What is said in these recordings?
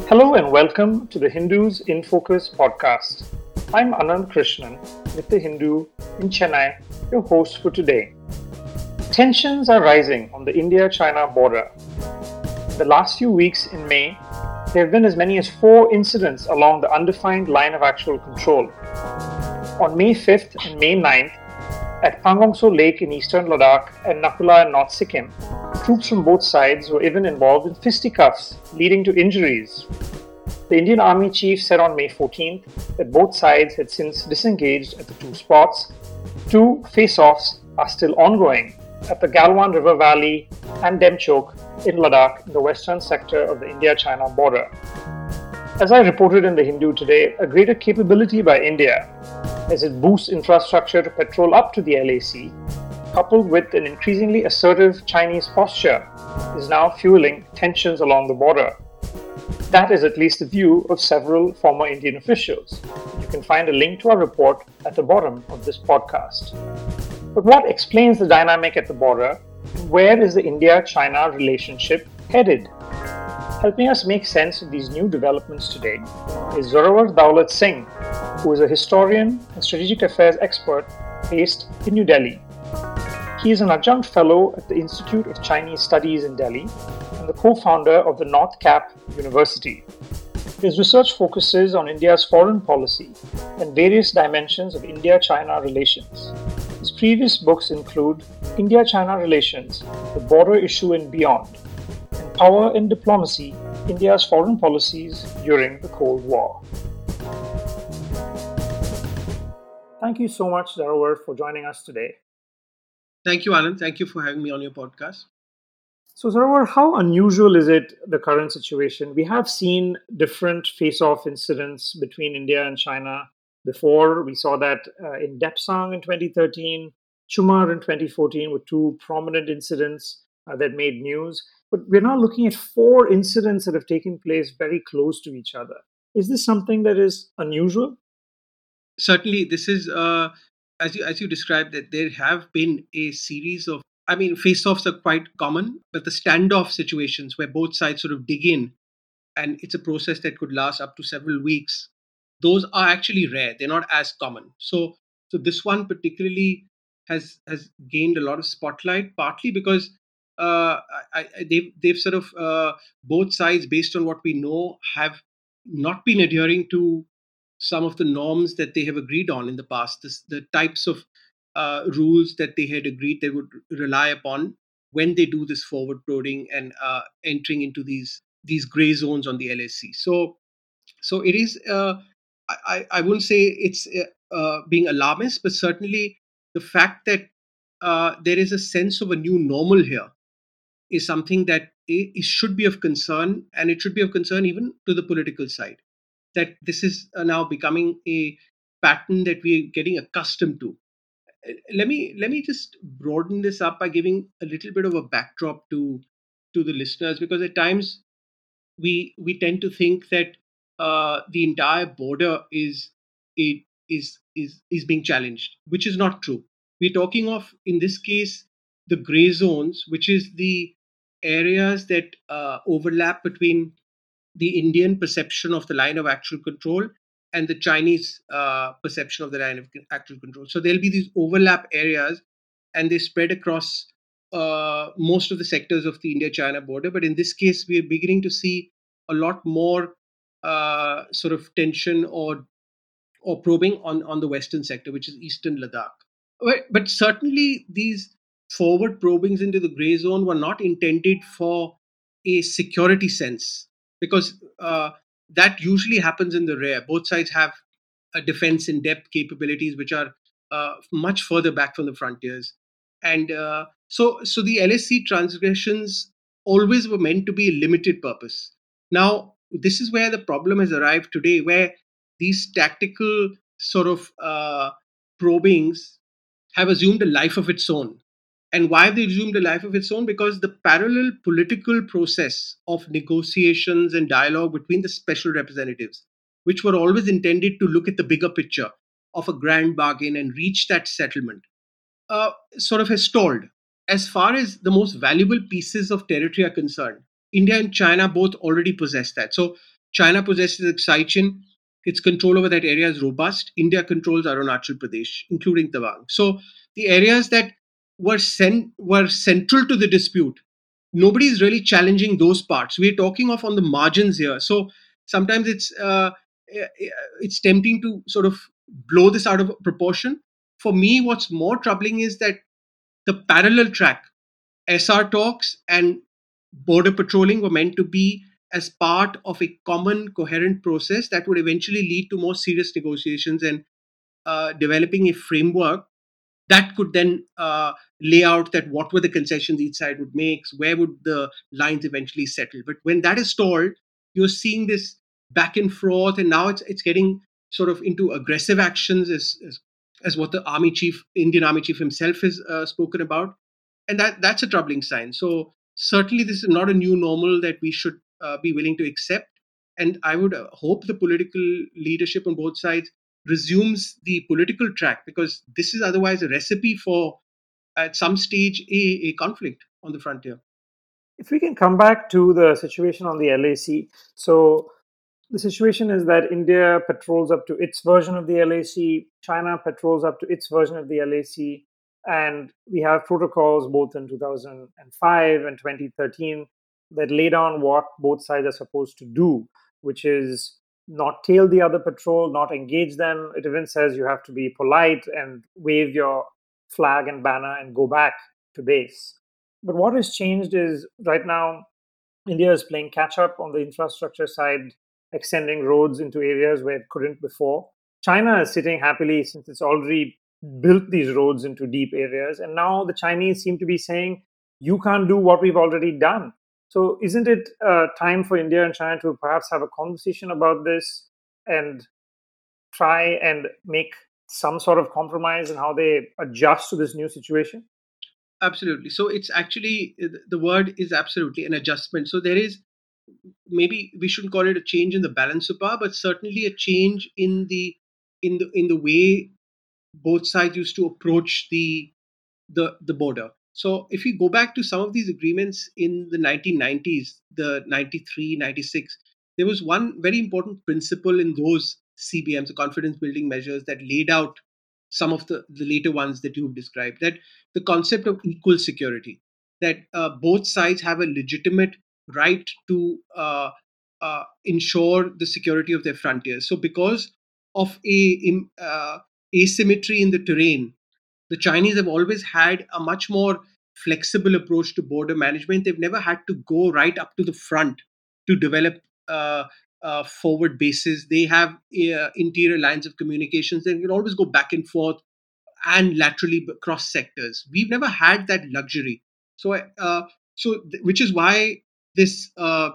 Hello and welcome to the Hindus in Focus podcast. I'm Anand Krishnan with the Hindu in Chennai, your host for today. Tensions are rising on the India-China border. The last few weeks in May, there have been as many as 4 incidents along the undefined line of actual control. On May 5th and May 9th, at Pangong Tso Lake in eastern Ladakh and Nakula in North Sikkim, troops from both sides were even involved in fisticuffs, leading to injuries. The Indian Army chief said on May 14th that both sides had since disengaged at the two spots. 2 face-offs are still ongoing at the Galwan River Valley and Demchok in Ladakh in the western sector of the India-China border. As I reported in the Hindu today, a greater capability by India as it boosts infrastructure to patrol up to the LAC, coupled with an increasingly assertive Chinese posture, is now fueling tensions along the border. That is at least the view of several former Indian officials. You can find a link to our report at the bottom of this podcast. But what explains the dynamic at the border? Where is the India-China relationship headed? Helping us make sense of these new developments today is Zorawar Daulat Singh, who is a historian and strategic affairs expert based in New Delhi. He is an adjunct fellow at the Institute of Chinese Studies in Delhi and the co-founder of the North Cap University. His research focuses on India's foreign policy and various dimensions of India-China relations. His previous books include India-China Relations, The Border Issue and Beyond, and Power and Diplomacy, India's Foreign Policies During the Cold War. Thank you so much, Zorawar, for joining us today. Thank you, Anand. Thank you for having me on your podcast. So, Zorawar, how unusual is it, the current situation? We have seen different face-off incidents between India and China before. We saw that in Depsang in 2013, Chumar in 2014 were two prominent incidents that made news. But we're now looking at 4 incidents that have taken place very close to each other. Is this something that is unusual? Certainly, this is as you described that there have been a series of. I mean, face-offs are quite common, but the standoff situations where both sides sort of dig in, and it's a process that could last up to several weeks. Those are actually rare. They're not as common. So this one particularly has gained a lot of spotlight, partly because they've sort of both sides, based on what we know, have not been adhering to some of the norms that they have agreed on in the past. The types of rules that they had agreed they would rely upon when they do this forward prodding and entering into these gray zones on the LSC. So it is. I wouldn't say it's being alarmist, but certainly the fact that there is a sense of a new normal here is something that it should be of concern, and it should be of concern even to the political side. That this is now becoming a pattern that we are getting accustomed to. Let me just broaden this up by giving a little bit of a backdrop to the listeners, because at times we tend to think that the entire border it is being challenged, which is not true. We're talking of, in this case, the gray zones, which is the areas that overlap between the Indian perception of the line of actual control and the Chinese perception of the line of actual control. So there'll be these overlap areas, and they spread across most of the sectors of the India-China border. But in this case, we are beginning to see a lot more sort of tension or probing on the western sector, which is eastern Ladakh. But certainly these forward probings into the gray zone were not intended for a security sense, because that usually happens in the rear. Both sides have a defense in depth capabilities which are much further back from the frontiers. And so the LSC transgressions always were meant to be a limited purpose. Now, this is where the problem has arrived today, where these tactical sort of probings have assumed a life of its own. And why have they assumed a life of its own? Because the parallel political process of negotiations and dialogue between the special representatives, which were always intended to look at the bigger picture of a grand bargain and reach that settlement, sort of has stalled. As far as the most valuable pieces of territory are concerned, India and China both already possess that. So China possesses Xiqin. Its control over that area is robust. India controls Arunachal Pradesh, including Tawang. So the areas that were central to the dispute, nobody is really challenging those parts. We're talking of on the margins here. So sometimes it's tempting to sort of blow this out of proportion. For me, what's more troubling is that the parallel track, SR talks and border patrolling were meant to be as part of a common, coherent process that would eventually lead to more serious negotiations and developing a framework that could then lay out that what were the concessions each side would make, where would the lines eventually settle. But when that is stalled, you're seeing this back and forth, and now it's getting sort of into aggressive actions, as what the Indian Army Chief himself has spoken about, and that's a troubling sign. So certainly, this is not a new normal that we should be willing to accept. And I would hope the political leadership on both sides resumes the political track, because this is otherwise a recipe for, at some stage, a conflict on the frontier. If we can come back to the situation on the LAC, so the situation is that India patrols up to its version of the LAC, China patrols up to its version of the LAC, and we have protocols both in 2005 and 2013 that lay down what both sides are supposed to do, which is not tail the other patrol, not engage them. It even says you have to be polite and wave your flag and banner and go back to base. But what has changed is right now India is playing catch up on the infrastructure side, extending roads into areas where it couldn't before. China is sitting happily since it's already built these roads into deep areas. And now the Chinese seem to be saying, you can't do what we've already done. So, isn't it time for India and China to perhaps have a conversation about this and try and make some sort of compromise in how they adjust to this new situation? Absolutely. So it's actually, the word is absolutely an adjustment. So there is, maybe we shouldn't call it a change in the balance of power, but certainly a change in the way both sides used to approach the border. So if you go back to some of these agreements in the 1990s, the 93, 96, there was one very important principle in those CBMs, the confidence building measures, that laid out some of the later ones that you've described, that the concept of equal security, that both sides have a legitimate right to ensure the security of their frontiers. So because of asymmetry in the terrain, the Chinese have always had a much more flexible approach to border management. They've never had to go right up to the front to develop forward bases. They have interior lines of communications. They can always go back and forth and laterally across sectors. We've never had that luxury. So, which is why this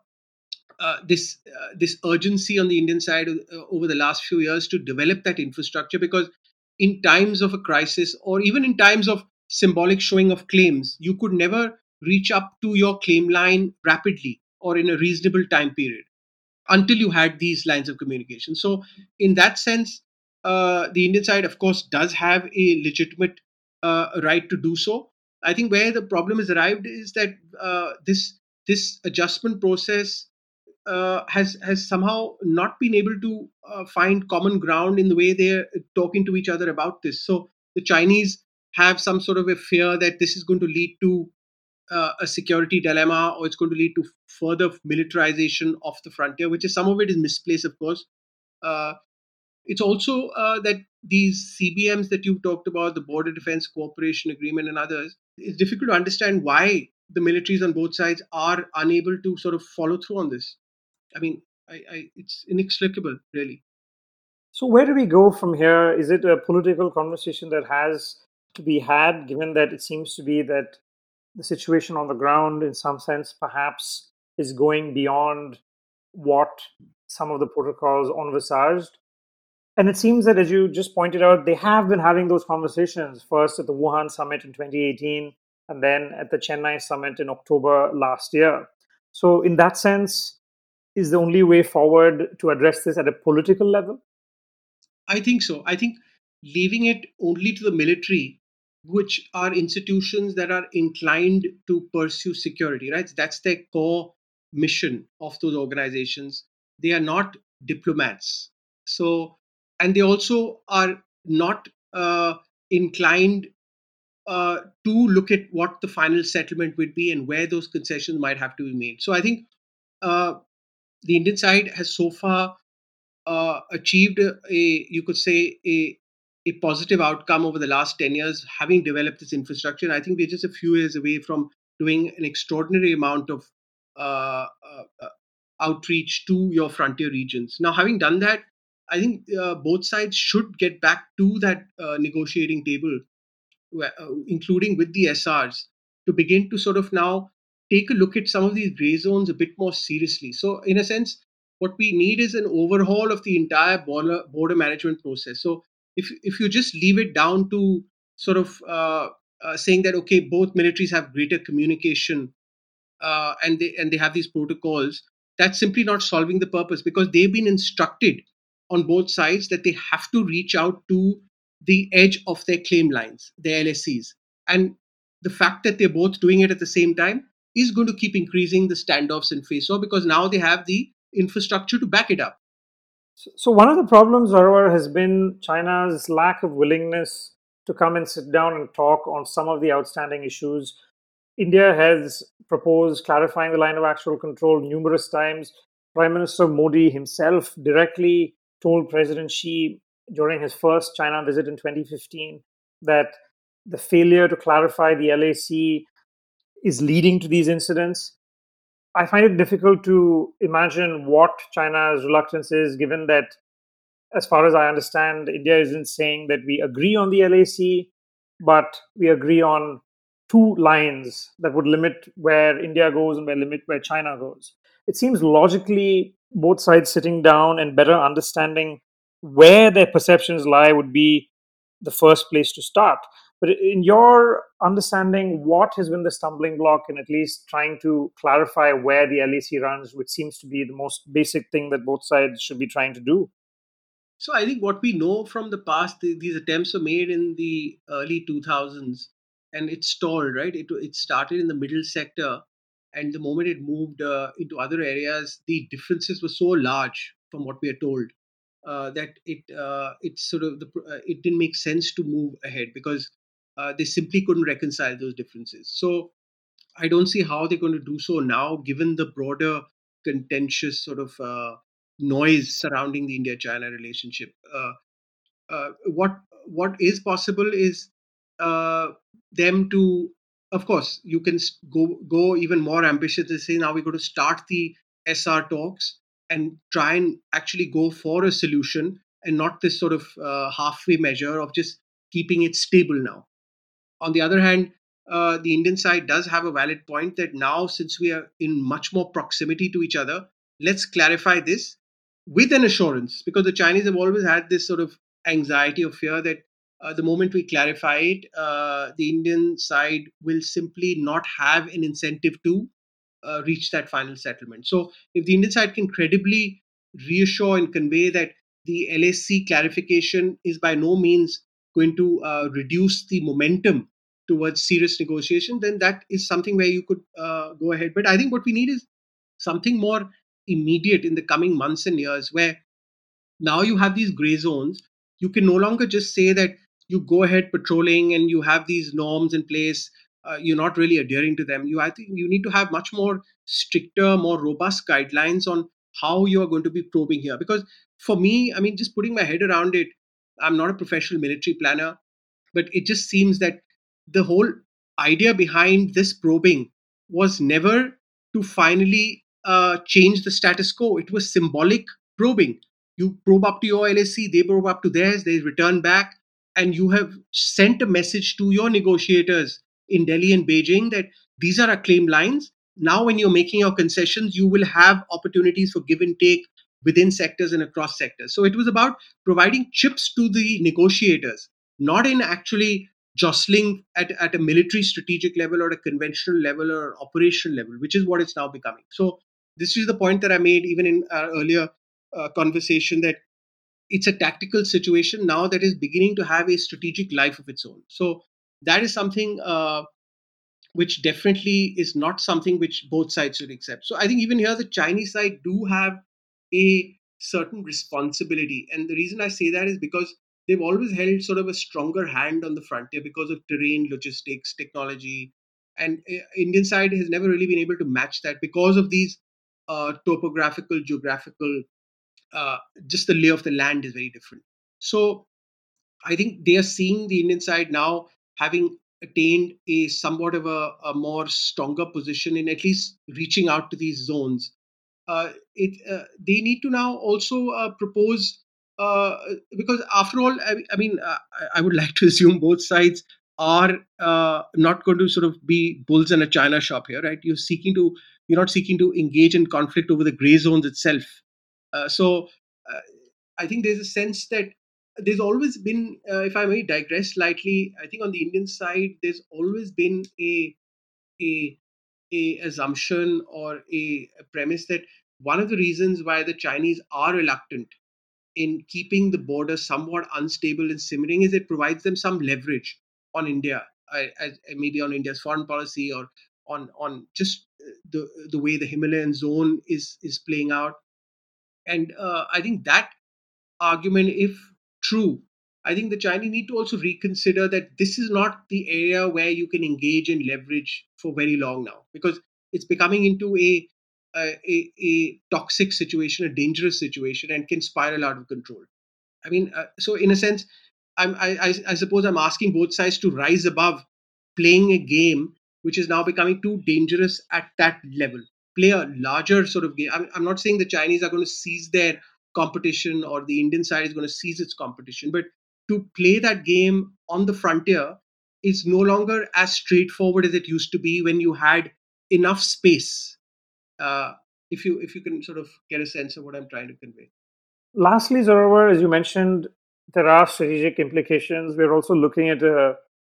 this urgency on the Indian side over the last few years to develop that infrastructure, because in times of a crisis, or even in times of symbolic showing of claims, you could never reach up to your claim line rapidly or in a reasonable time period until you had these lines of communication. So, in that sense, the Indian side, of course, does have a legitimate right to do so. I think where the problem has arrived is that this adjustment process has somehow not been able to find common ground in the way they're talking to each other about this. So the Chinese have some sort of a fear that this is going to lead to a security dilemma, or it's going to lead to further militarization of the frontier, which is, some of it is misplaced, of course. Uh, it's also that these CBMs that you've talked about, the Border Defense Cooperation Agreement and others, it's difficult to understand why the militaries on both sides are unable to sort of follow through on this. I mean, it's inexplicable, really. So, where do we go from here? Is it a political conversation that has to be had, given that it seems to be that the situation on the ground, in some sense, perhaps is going beyond what some of the protocols envisaged? And it seems that, as you just pointed out, they have been having those conversations first at the Wuhan summit in 2018 and then at the Chennai summit in October last year. So, in that sense, is the only way forward to address this at a political level? I think so. I think leaving it only to the military, which are institutions that are inclined to pursue security, right? That's their core mission of those organizations. they are not diplomats. So, and they also are not inclined to look at what the final settlement would be and where those concessions might have to be made. So I think uh, the Indian side has so far achieved you could say, a positive outcome over the last 10 years, having developed this infrastructure. And I think we're just a few years away from doing an extraordinary amount of outreach to your frontier regions. Now, having done that, I think both sides should get back to that negotiating table, including with the SRs, to begin to sort of now take a look at some of these gray zones a bit more seriously. So, in a sense, what we need is an overhaul of the entire border management process. So, if you just leave it down to sort of saying that okay, both militaries have greater communication, and they have these protocols, that's simply not solving the purpose, because they've been instructed on both sides that they have to reach out to the edge of their claim lines, their LSCs. And the fact that they're both doing it at the same time is going to keep increasing the standoffs in face off, because now they have the infrastructure to back it up. So one of the problems, however, has been China's lack of willingness to come and sit down and talk on some of the outstanding issues. India has proposed clarifying the line of actual control numerous times. Prime Minister Modi himself directly told President Xi during his first China visit in 2015 that the failure to clarify the LAC is leading to these incidents. I find it difficult to imagine what China's reluctance is, given that, as far as I understand, India isn't saying that we agree on the LAC, but we agree on two lines that would limit where India goes and where China goes. It seems logically both sides sitting down and better understanding where their perceptions lie would be the first place to start. But in your understanding, what has been the stumbling block in at least trying to clarify where the LAC runs, which seems to be the most basic thing that both sides should be trying to do? So I think what we know from the past, these attempts were made in the early 2000s, and it stalled, right? It started in the middle sector, and the moment it moved into other areas, the differences were so large from what we are told, that it sort of it didn't make sense to move ahead, because they simply couldn't reconcile those differences. So I don't see how they're going to do so now, given the broader contentious sort of noise surrounding the India-China relationship. What is possible is uh, them to, of course, you can go even more ambitious and say now we're going to start the SR talks and try and actually go for a solution, and not this sort of halfway measure of just keeping it stable now. On the other hand, the Indian side does have a valid point that now, since we are in much more proximity to each other, let's clarify this with an assurance, because the Chinese have always had this sort of anxiety or fear that the moment we clarify it, the Indian side will simply not have an incentive to reach that final settlement. So, if the Indian side can credibly reassure and convey that the LSC clarification is by no means going to reduce the momentum towards serious negotiation, then that is something where you could go ahead. But I think what we need is something more immediate in the coming months and years, where now you have these gray zones. You can no longer just say that you go ahead patrolling and you have these norms in place. You're not really adhering to them. I think you need to have much more stricter, more robust guidelines on how you are going to be probing here. Because for me, I mean, just putting my head around it, I'm not a professional military planner, but it just seems that the whole idea behind this probing was never to finally change the status quo. It was symbolic probing. You probe up to your LSC, they probe up to theirs, they return back, and you have sent a message to your negotiators in Delhi and Beijing that these are our claim lines. Now, when you're making your concessions, you will have opportunities for give and take within sectors and across sectors. So it was about providing chips to the negotiators, not in actually jostling at a military strategic level or a conventional level or operational level, which is what it's now becoming. So this is the point that I made even in our earlier conversation, that it's a tactical situation now that is beginning to have a strategic life of its own. So that is something which definitely is not something which both sides should accept. So I think even here the Chinese side do have a certain responsibility. And the reason I say that is because they've always held sort of a stronger hand on the frontier because of terrain, logistics, technology. And Indian side has never really been able to match that because of these topographical, geographical, uh, just the lay of the land is very different. So I think they are seeing the Indian side now having attained a somewhat of a more stronger position in at least reaching out to these zones. They need to now also propose, because after all, I would like to assume both sides are not going to sort of be bulls in a china shop here, right? You're not seeking to engage in conflict over the gray zones itself. So uh, I think there's a sense that there's always been, if I may digress slightly, I think on the Indian side there's always been a a assumption or a premise that one of the reasons why the Chinese are reluctant in keeping the border somewhat unstable and simmering is it provides them some leverage on India, maybe on India's foreign policy, or on just the way the Himalayan zone is playing out. And I think that argument, if true, I think the Chinese need to also reconsider that this is not the area where you can engage in leverage for very long now, because it's becoming into a toxic situation, a dangerous situation, and can spiral out of control. So in a sense, I suppose I'm asking both sides to rise above playing a game which is now becoming too dangerous at that level. Play a larger sort of game. I'm not saying the Chinese are going to seize their competition or the Indian side is going to seize its competition, but to play that game on the frontier is no longer as straightforward as it used to be when you had enough space. Uh, if you can sort of get a sense of what I'm trying to convey. Lastly, Zoravar, as you mentioned, there are strategic implications. We're also looking at a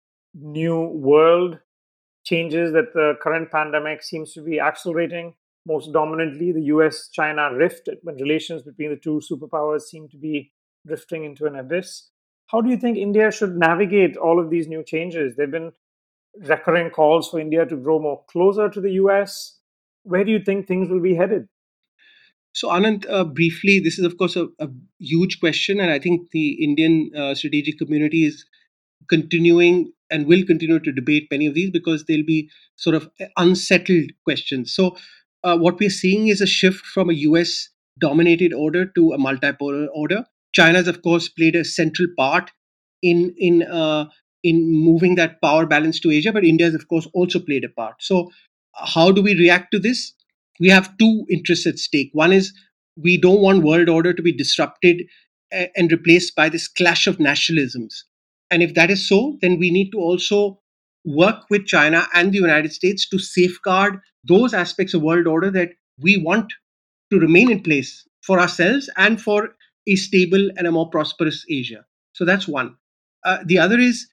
new world changes that the current pandemic seems to be accelerating. Most dominantly, the US China rift, when relations between the two superpowers seem to be drifting into an abyss. How do you think India should navigate all of these new changes? There have been recurring calls for India to grow more closer to the US. Where do you think things will be headed? So, Anand, briefly, this is of course a huge question, and I think the Indian strategic community is continuing and will continue to debate many of these because they'll be sort of unsettled questions. So, what we're seeing is a shift from a US dominated order to a multipolar order. China's, of course, played a central part in in uh, in moving that power balance to Asia, but India has, of course, also played a part. So, how do we react to this? We have two interests at stake. One is we don't want world order to be disrupted and replaced by this clash of nationalisms. And if that is so, then we need to also work with China and the United States to safeguard those aspects of world order that we want to remain in place for ourselves and for a stable and a more prosperous Asia. So that's one. The other is,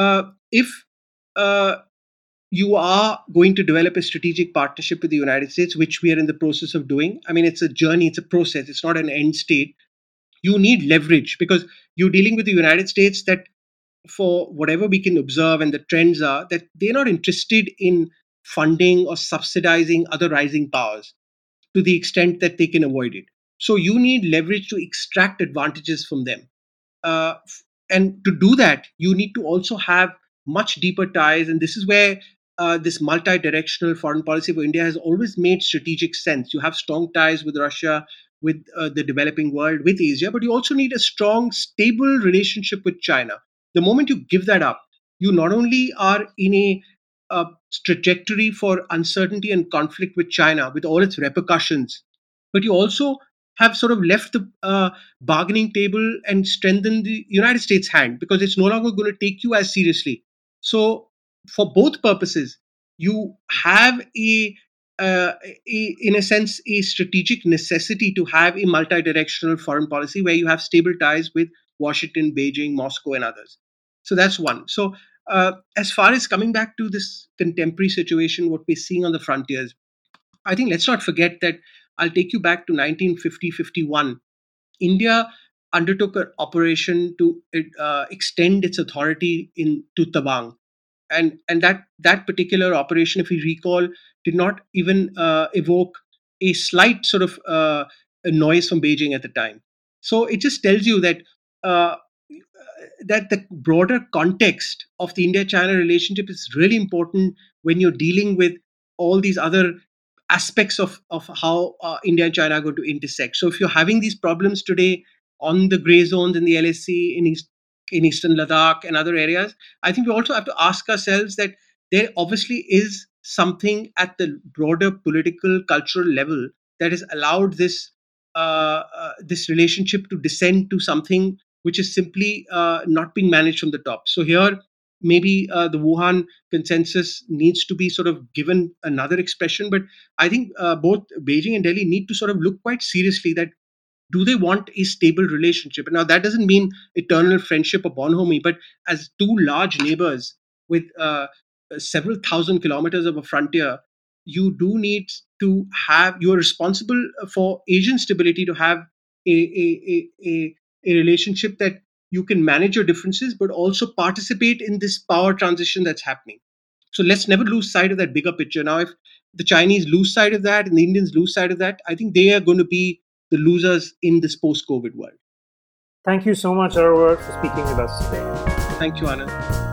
if uh, you are going to develop a strategic partnership with the United States, which we are in the process of doing. I mean, it's a journey, it's a process, it's not an end state. You need leverage because you're dealing with the United States that, for whatever we can observe and the trends are, that they're not interested in funding or subsidizing other rising powers to the extent that they can avoid it. So you need leverage to extract advantages from them. And to do that, you need to also have much deeper ties. And this is where this multi directional foreign policy for India has always made strategic sense. You have strong ties with Russia, with the developing world, with Asia, but you also need a strong, stable relationship with China. The moment you give that up, you not only are in a trajectory for uncertainty and conflict with China, with all its repercussions, but you also have sort of left the bargaining table and strengthened the United States' hand because it's no longer going to take you as seriously. So, for both purposes, you have in a sense, a strategic necessity to have a multi-directional foreign policy where you have stable ties with Washington, Beijing, Moscow, and others. So that's one. So, as far as coming back to this contemporary situation, what we're seeing on the frontiers, I think let's not forget that I'll take you back to 1950-51. India undertook an operation to extend its authority in to Tabang, and that particular operation, if we recall, did not even evoke a slight sort of noise from Beijing at the time. So it just tells you that uh, that the broader context of the India-China relationship is really important when you're dealing with all these other aspects of how India and China are going to intersect. So if you're having these problems today on the gray zones in the LAC, in Eastern Ladakh and other areas, I think we also have to ask ourselves that there obviously is something at the broader political cultural level that has allowed this relationship to descend to something which is simply not being managed from the top. So here, maybe the Wuhan consensus needs to be sort of given another expression. But I think both Beijing and Delhi need to sort of look quite seriously that do they want a stable relationship? Now, that doesn't mean eternal friendship or bonhomie, but as two large neighbors with several thousand kilometers of a frontier, you do need to have, you are responsible for Asian stability to have a relationship that you can manage your differences, but also participate in this power transition that's happening. So let's never lose sight of that bigger picture. Now, if the Chinese lose sight of that and the Indians lose sight of that, I think they are going to be the losers in this post-COVID world. Thank you so much, Arwar, for speaking with us today. Thank you, Anand.